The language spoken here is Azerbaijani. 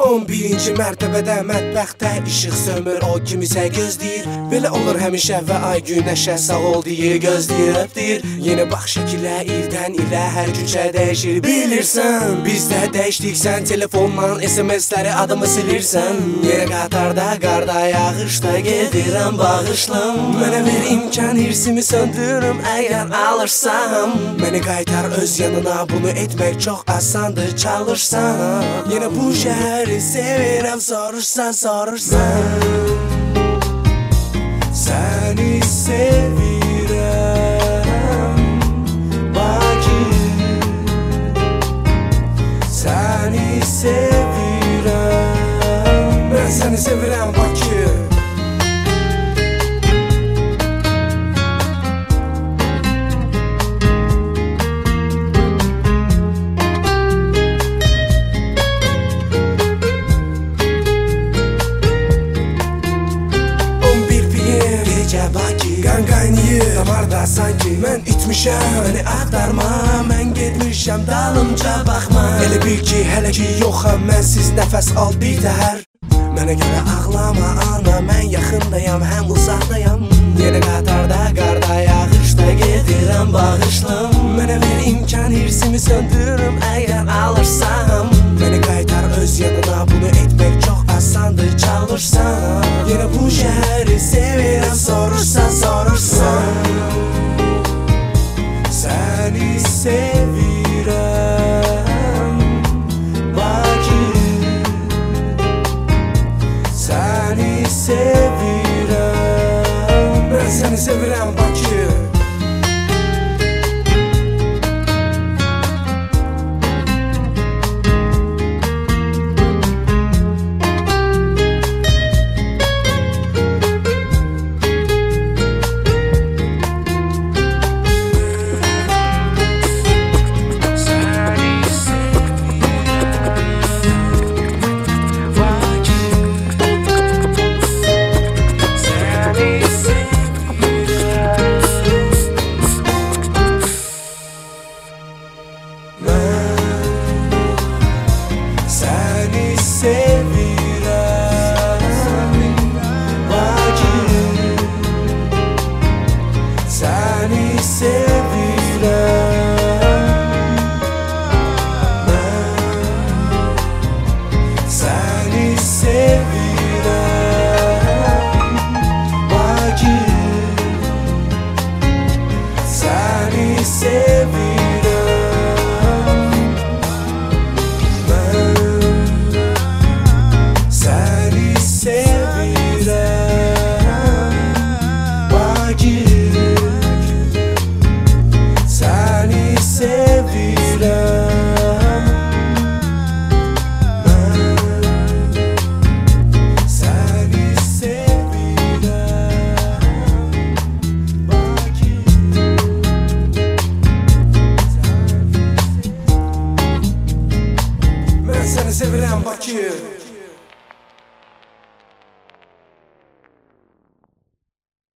11-ci mərtəbədə mətbəxtdə işıq sönmür, o kimisə gözləyir. Belə olur həmişə və ay günəşə sağ ol deyir, gözləyir, öpdür. Yeni bax şəkilə ildən ilə hər güncə dəyişir, bilirsən. Bizdə dəyişdik, sən telefonla SMS-ləri adımı silirsən. Yeni qatarda, qarda, yağışda gedirəm bağışlam. Mənə ver imkan, hirsimi söndürüm əgər alırsam. Məni qaytar öz yanına, bunu etmək çox asandır çalışsan. Yine bu şehri sevirəm, sorursan. Səni sevirəm Bakı, səni sevirəm. Mən səni sevirəm Bakı. Qan qaynayır damarda sanki. Mən itmişəm, məni axtarma. Mən getmişəm, dalımca baxma. Elə bil ki, hələ ki yoxam, mənsiz nəfəs al bir təhər. Mənə görə ağlama ana, mən yaxındayam, həm uzaqdayam. Yeni qatarda, qarda, yağışda gedirəm bağışlam. Mənə ver imkan, hirsimi söndürüm əgər alırsam. Məni qaytar öz yanına, bunu etmək çox asandır çalışsan. Yine bu şehri sevirəm, sorursan. Səni sevirəm Bakı, səni sevirəm. Mən səni sevirəm Bakı. Səni sevirəm Bakı, səni sevirəm. Səni sevirəm Bakı, səni sevirəm. Səni sevirəm Bakı.